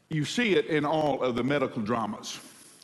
You see it in all of the medical dramas.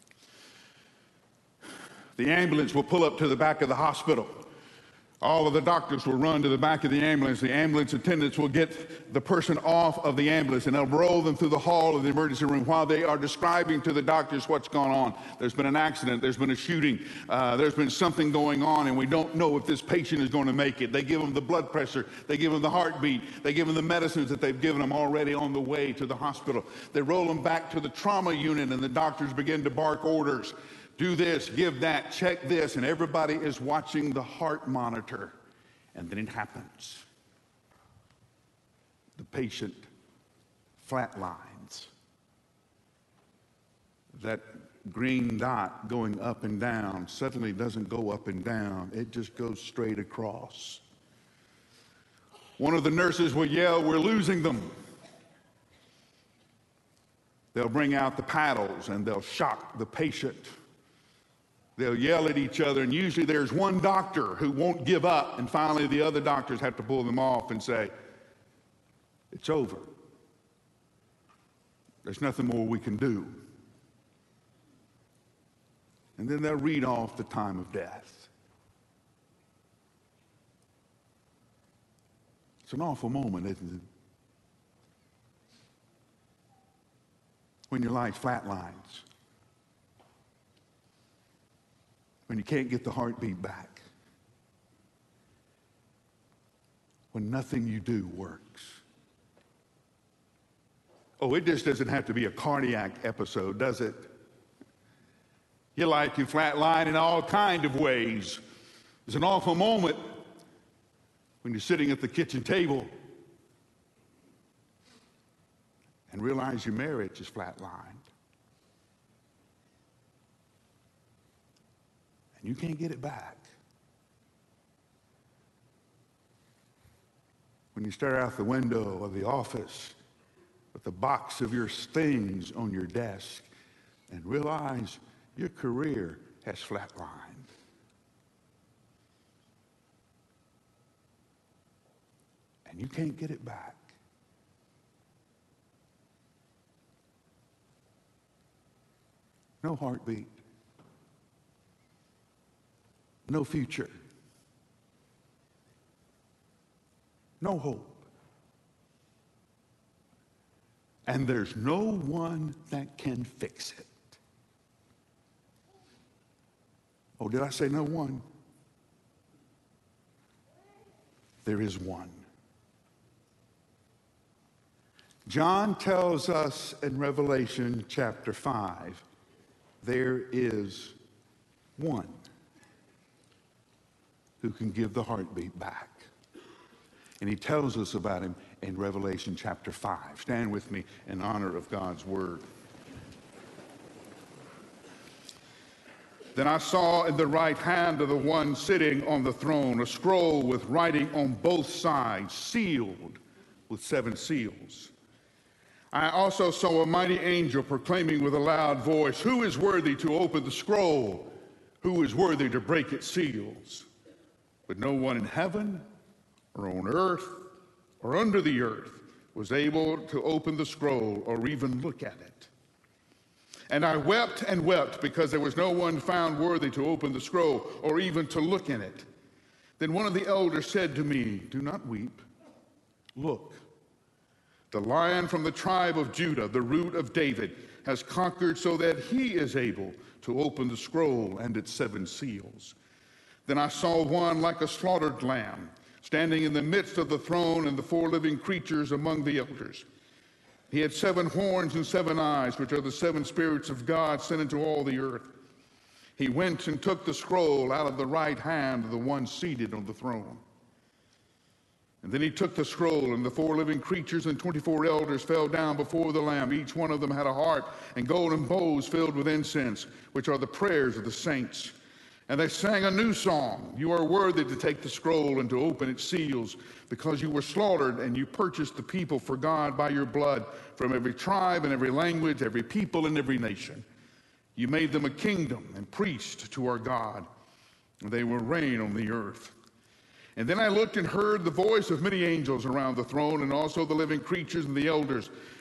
The ambulance will pull up to the back of the hospital. All of the doctors will run to the back of the ambulance. The ambulance attendants will get the person off of the ambulance, and they'll roll them through the hall of the emergency room while they are describing to the doctors what's gone on. There's been an accident. There's been a shooting. There's been something going on, and we don't know if this patient is going to make it. They give them the blood pressure. They give them the heartbeat. They give them the medicines that they've given them already on the way to the hospital. They roll them back to the trauma unit, and the doctors begin to bark orders. Do this, give that, check this, and everybody is watching the heart monitor. And then it happens. The patient flatlines. That green dot going up and down suddenly doesn't go up and down. It just goes straight across. One of the nurses will yell, "We're losing them." They'll bring out the paddles and they'll shock the patient. They'll yell at each other, and usually there's one doctor who won't give up, and finally the other doctors have to pull them off and say, "It's over. There's nothing more we can do." And then they'll read off the time of death. It's an awful moment, isn't it? When your life flatlines. When you can't get the heartbeat back. When nothing you do works. Oh, it just doesn't have to be a cardiac episode, does it? Your life can flatline in all kinds of ways. It's an awful moment when you're sitting at the kitchen table and realize your marriage is flatlined. And you can't get it back. When you stare out the window of the office with the box of your things on your desk and realize your career has flatlined. And you can't get it back. No heartbeat. No future. No hope. And there's no one that can fix it. Oh, did I say no one? There is one. John tells us in Revelation chapter 5, there is one who can give the heartbeat back. And he tells us about him in Revelation chapter 5. Stand with me in honor of God's word. Then I saw in the right hand of the one sitting on the throne a scroll with writing on both sides, sealed with 7 seals. I also saw a mighty angel proclaiming with a loud voice, "Who is worthy to open the scroll? Who is worthy to break its seals?" But no one in heaven or on earth or under the earth was able to open the scroll or even look at it. And I wept and wept because there was no one found worthy to open the scroll or even to look in it. Then one of the elders said to me, "Do not weep. Look, the Lion from the tribe of Judah, the root of David, has conquered so that he is able to open the scroll and its 7 seals." Then I saw one like a slaughtered lamb, standing in the midst of the throne and the 4 living creatures among the elders. He had 7 horns and 7 eyes, which are the 7 spirits of God sent into all the earth. He went and took the scroll out of the right hand of the one seated on the throne. And then he took the scroll, and the 4 living creatures and 24 elders fell down before the Lamb. Each one of them had a harp and golden bowls filled with incense, which are the prayers of the saints. And they sang a new song. "You are worthy to take the scroll and to open its seals, because you were slaughtered and you purchased the people for God by your blood from every tribe and every language, every people and every nation. You made them a kingdom and priests to our God, and they will reign on the earth." And then I looked and heard the voice of many angels around the throne, and also the living creatures and the elders.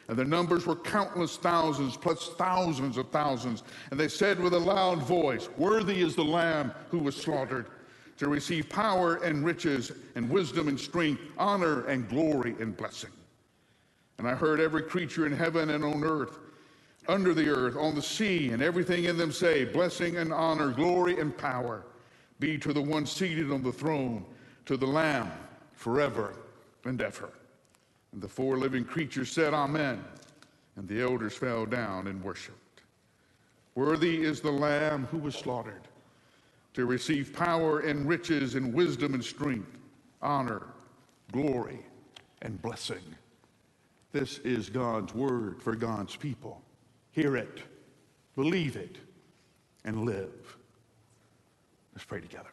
And their numbers were countless thousands, plus thousands of thousands. And they said with a loud voice, "Worthy is the Lamb who was slaughtered to receive power and riches and wisdom and strength, honor and glory and blessing." And I heard every creature in heaven and on earth, under the earth, on the sea, and everything in them say, "Blessing and honor, glory and power be to the one seated on the throne, to the Lamb, forever and ever." And the four living creatures said, "Amen." And the elders fell down and worshiped. Worthy is the Lamb who was slaughtered to receive power and riches and wisdom and strength, honor, glory, and blessing. This is God's word for God's people. Hear it, believe it, and live. Let's pray together.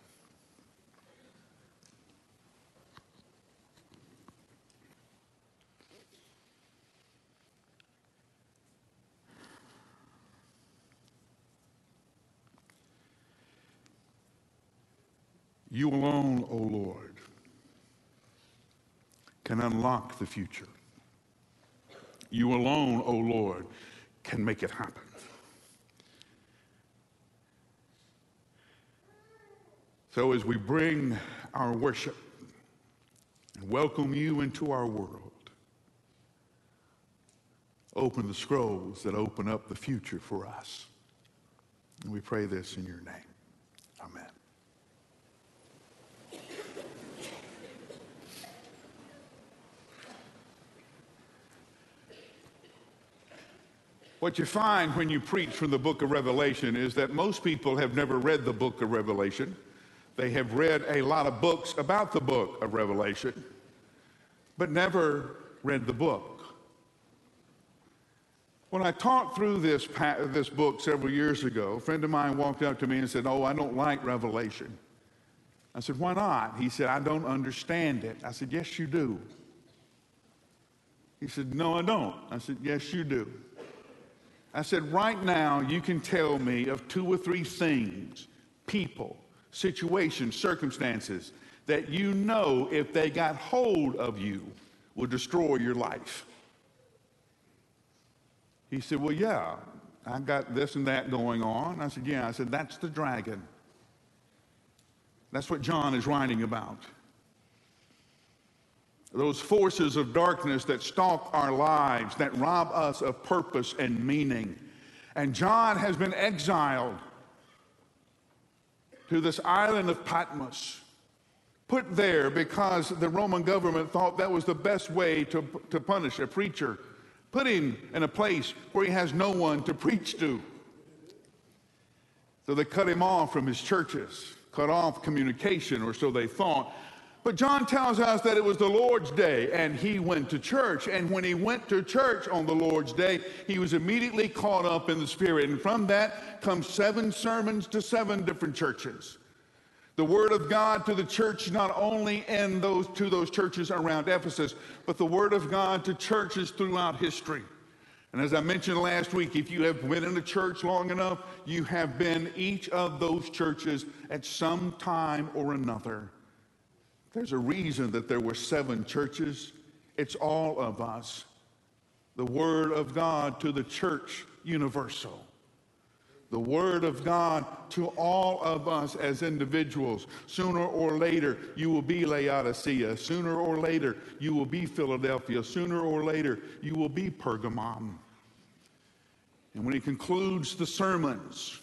You alone, O Lord, can unlock the future. You alone, O Lord, can make it happen. So as we bring our worship and welcome you into our world, open the scrolls that open up the future for us. And we pray this in your name. Amen. What you find when you preach from the book of Revelation is that most people have never read the book of Revelation. They have read a lot of books about the book of Revelation, but never read the book. When I taught through this book several years ago, a friend of mine walked up to me and said, "Oh, I don't like Revelation." I said, "Why not?" He said, "I don't understand it." I said, "Yes, you do." He said, "No, I don't." I said, "Yes, you do." I said, "Right now, you can tell me of 2 or 3 things, people, situations, circumstances, that you know if they got hold of you will destroy your life." He said, "Well, yeah, I got this and that going on." I said, "Yeah." I said, "That's the dragon. That's what John is writing about. Those forces of darkness that stalk our lives, that rob us of purpose and meaning." And John has been exiled to this island of Patmos, put there because the Roman government thought that was the best way to punish a preacher. Put him in a place where he has no one to preach to. So they cut him off from his churches, cut off communication, or so they thought. But John tells us that it was the Lord's day, and he went to church. And when he went to church on the Lord's day, he was immediately caught up in the Spirit. And from that comes 7 sermons to 7 different churches. The Word of God to the church, not only in those churches around Ephesus, but the Word of God to churches throughout history. And as I mentioned last week, if you have been in a church long enough, you have been each of those churches at some time or another. There's a reason that there were 7 churches. It's all of us. The Word of God to the church universal. The Word of God to all of us as individuals. Sooner or later, you will be Laodicea. Sooner or later, you will be Philadelphia. Sooner or later, you will be Pergamum. And when he concludes the sermons,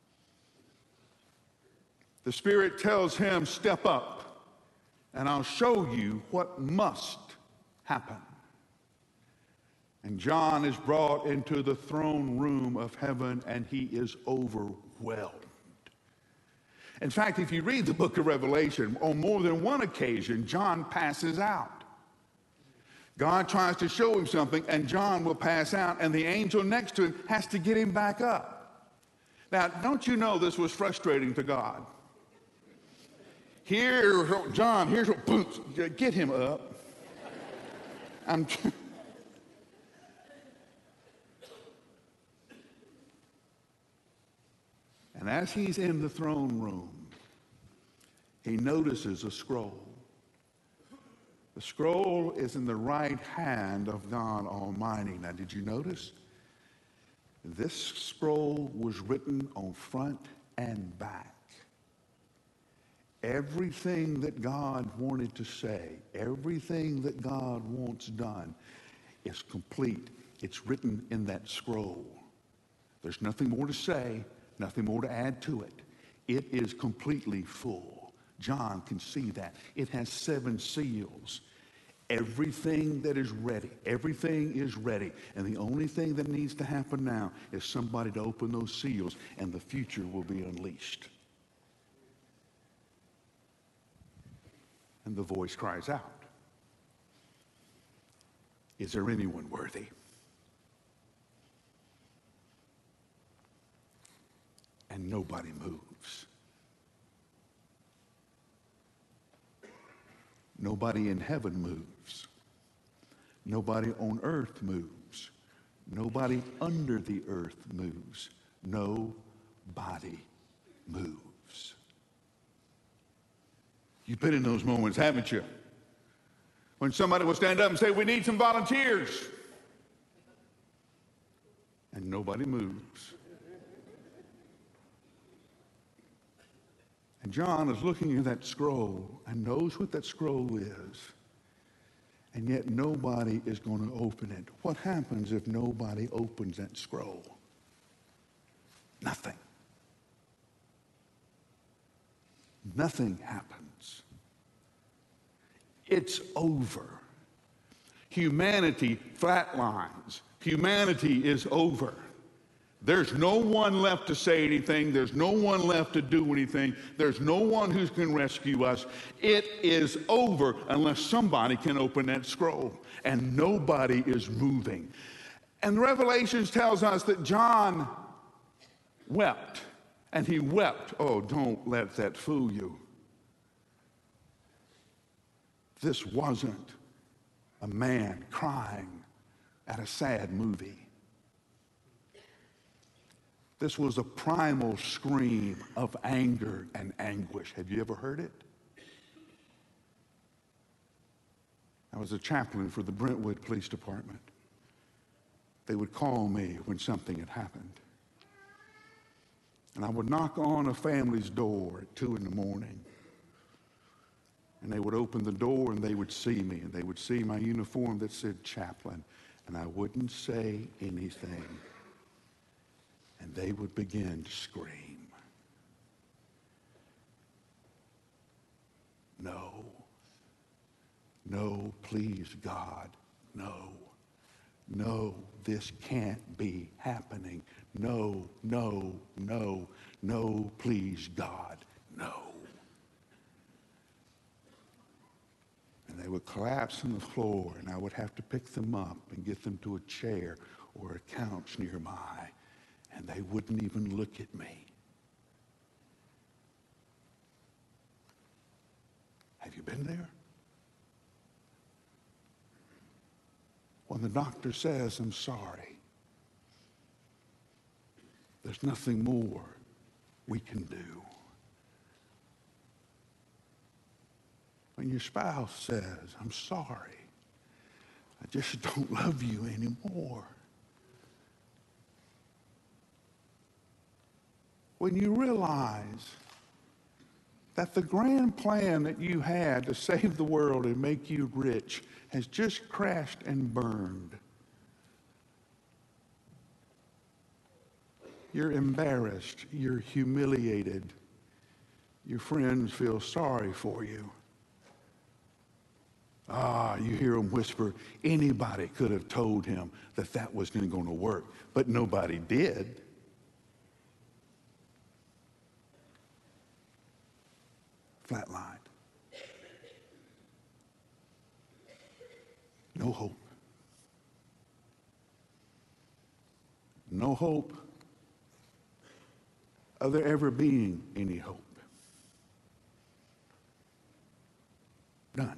the Spirit tells him, "Step up, and I'll show you what must happen." And John is brought into the throne room of heaven, and he is overwhelmed. In fact, if you read the book of Revelation, on more than one occasion, John passes out. God tries to show him something, and John will pass out, and the angel next to him has to get him back up. Now, don't you know this was frustrating to God? Here, John, here's what, boom, get him up. And as he's in the throne room, he notices a scroll. The scroll is in the right hand of God Almighty. Now, did you notice? This scroll was written on front and back. Everything that God wanted to say, everything that God wants done is complete. It's written in that scroll. There's nothing more to say, nothing more to add to it. It is completely full. John can see that. It has 7 seals. Everything that is ready, everything is ready. And the only thing that needs to happen now is somebody to open those seals, and the future will be unleashed. And the voice cries out, "Is there anyone worthy?" And nobody moves. Nobody in heaven moves. Nobody on earth moves. Nobody under the earth moves. Nobody moves. You've been in those moments, haven't you? When somebody will stand up and say, "We need some volunteers." And nobody moves. And John is looking at that scroll and knows what that scroll is. And yet nobody is going to open it. What happens if nobody opens that scroll? Nothing. Nothing happens. It's over. Humanity flatlines. Humanity is over. There's no one left to say anything. There's no one left to do anything. There's no one who can rescue us. It is over unless somebody can open that scroll. And nobody is moving. And Revelations tells us that John wept. And he wept. Oh, don't let that fool you. This wasn't a man crying at a sad movie. This was a primal scream of anger and anguish. Have you ever heard it? I was a chaplain for the Brentwood Police Department. They would call me when something had happened. And I would knock on a family's door at 2 in the morning. And they would open the door and they would see me. And they would see my uniform that said chaplain. And I wouldn't say anything. And they would begin to scream. No. No, please, God. No. No, this can't be happening. No, no, no, no, please, God. No. And they would collapse on the floor, and I would have to pick them up and get them to a chair or a couch nearby. And they wouldn't even look at me. Have you been there? When the doctor says, "I'm sorry," there's nothing more we can do. When your spouse says, "I'm sorry, I just don't love you anymore." When you realize that the grand plan that you had to save the world and make you rich has just crashed and burned. You're embarrassed. You're humiliated. Your friends feel sorry for you. You hear them whisper, anybody could have told him that that wasn't going to work, but nobody did. Flatlined. No hope. No hope of there ever being any hope. None.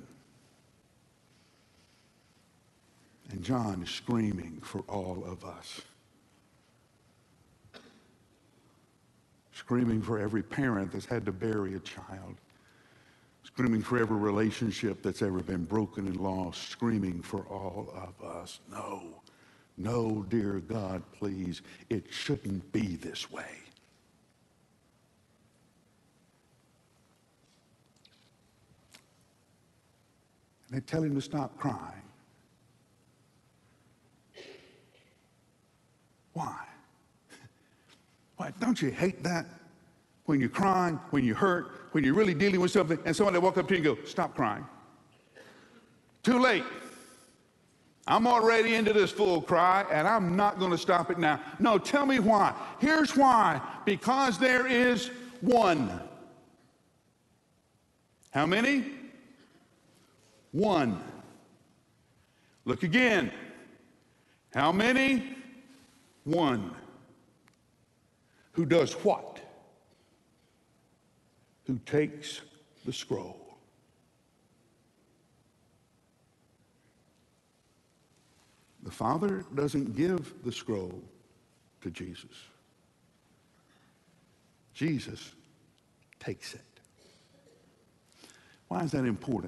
And John is screaming for all of us. Screaming for every parent that's had to bury a child. screaming for every relationship that's ever been broken and lost, screaming for all of us. No, no, dear God, please, it shouldn't be this way. And they tell him to stop crying. Why? Why? Don't you hate that? When you're crying, when you're hurt, when you're really dealing with something, and someone will walk up to you and go, stop crying. Too late. I'm already into this full cry, and I'm not going to stop it now. No, tell me why. Here's why. Because there is one. How many? One. Look again. How many? One. Who does what? Who takes the scroll. The Father doesn't give the scroll to Jesus. Jesus takes it. Why is that important?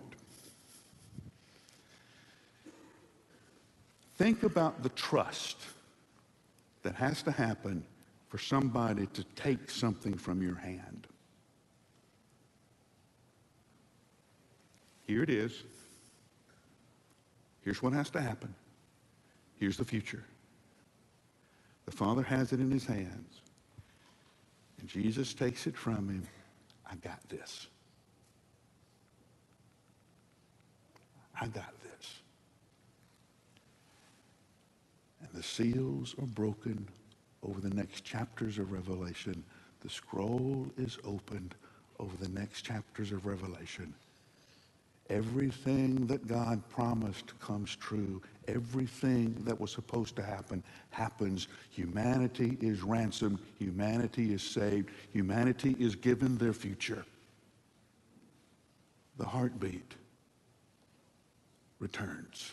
Think about the trust that has to happen for somebody to take something from your hand. Here it is. Here's what has to happen. Here's the future. The Father has it in his hands. And Jesus takes it from him. I got this. I got this. And the seals are broken over the next chapters of Revelation. The scroll is opened over the next chapters of Revelation. Everything that God promised comes true. Everything that was supposed to happen happens. Humanity is ransomed. Humanity is saved. Humanity is given their future. The heartbeat returns.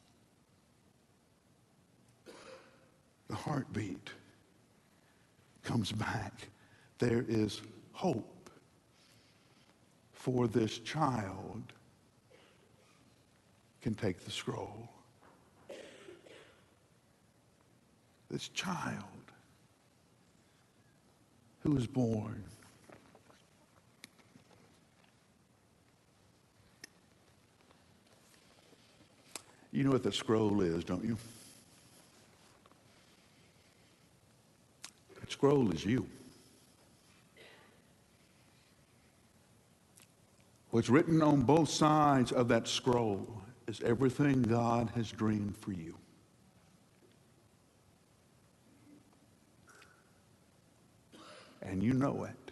The heartbeat comes back. There is hope for this child can take the scroll. This child who is born you know what the scroll is, don't you? The scroll is you. What's written on both sides of that scroll is everything God has dreamed for you. And you know it.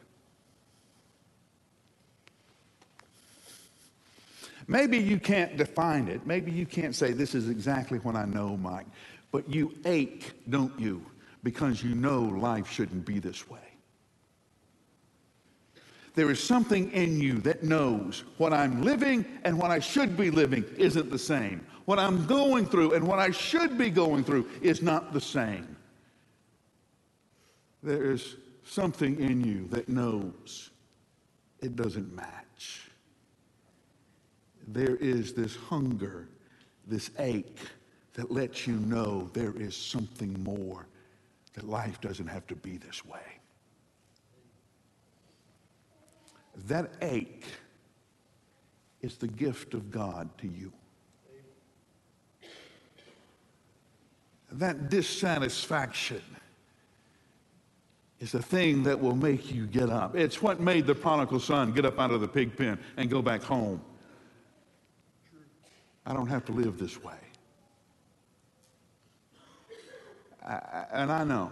Maybe you can't define it. Maybe you can't say, this is exactly what I know, Mike. But you ache, don't you? Because you know life shouldn't be this way. There is something in you that knows what I'm living and what I should be living isn't the same. What I'm going through and what I should be going through is not the same. There is something in you that knows it doesn't match. There is this hunger, this ache that lets you know there is something more, that life doesn't have to be this way. That ache is the gift of God to you. That dissatisfaction is the thing that will make you get up. It's what made the prodigal son get up out of the pig pen and go back home. I don't have to live this way. And I know.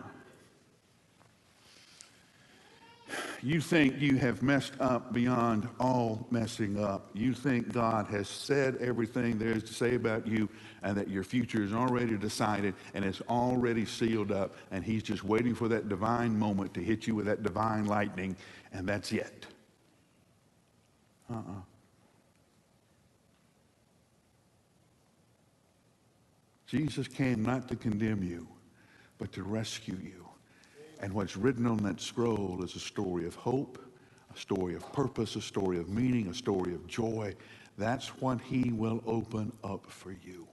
You think you have messed up beyond all messing up. You think God has said everything there is to say about you and that your future is already decided and it's already sealed up and he's just waiting for that divine moment to hit you with that divine lightning and that's it. Jesus came not to condemn you, but to rescue you. And what's written on that scroll is a story of hope, a a story of purpose, a story of meaning, a story of joy. That's what he will open up for you.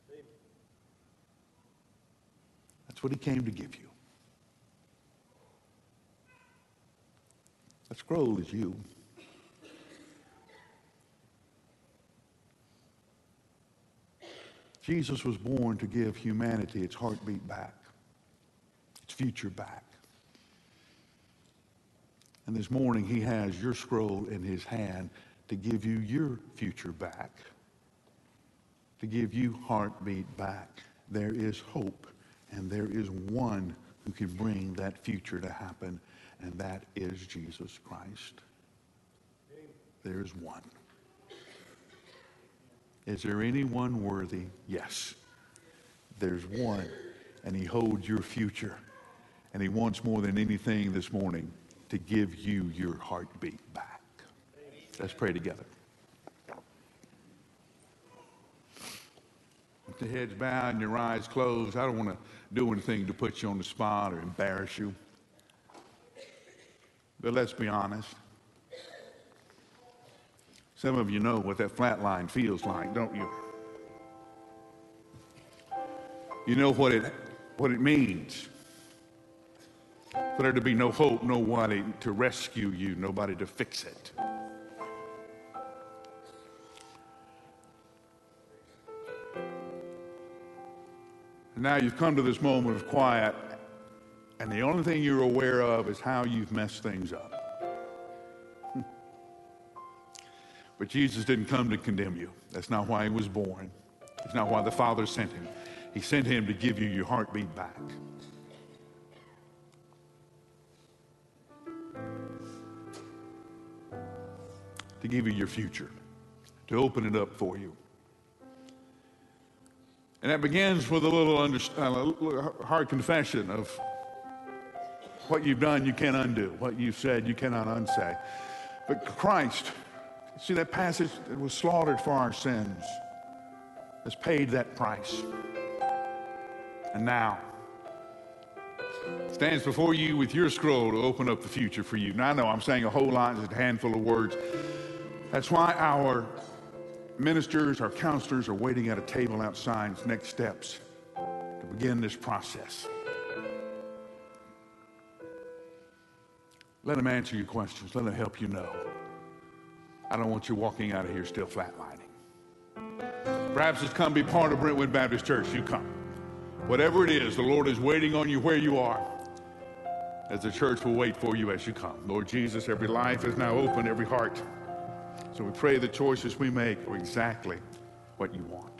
That's what he came to give you. That scroll is you. Jesus was born to give humanity its heartbeat back, its future back. And this morning he has your scroll in his hand to give you your future back, to give you heartbeat back. There is hope, and there is one who can bring that future to happen, and that is Jesus Christ. There is one. Is there anyone worthy? Yes. There's one, and he holds your future, and he wants more than anything this morning to give you your heartbeat back. Let's pray together. With the heads bowed and your eyes closed, I don't want to do anything to put you on the spot or embarrass you. But let's be honest. Some of you know what that flat line feels like, don't you? You know what it means for there to be no hope, nobody to rescue you, nobody to fix it. And now you've come to this moment of quiet, and the only thing you're aware of is how you've messed things up. But Jesus didn't come to condemn you. That's not why he was born. It's not why the Father sent him. He sent him to give you your heartbeat back. To give you your future. To open it up for you. And that begins with a little hard confession of what you've done you can't undo. What you've said you cannot unsay. But Christ, see that passage that was slaughtered for our sins, has paid that price. And now stands before you with your scroll to open up the future for you. Now I know I'm saying a whole lot, just a handful of words. That's why our ministers, our counselors are waiting at a table outside. It's next steps to begin this process. Let them answer your questions. Let them help you know. I don't want you walking out of here still flatlining. Perhaps it's come be part of Brentwood Baptist Church. You come. Whatever it is, the Lord is waiting on you where you are, as the church will wait for you as you come. Lord Jesus, every life is now open, every heart. So we pray the choices we make are exactly what you want.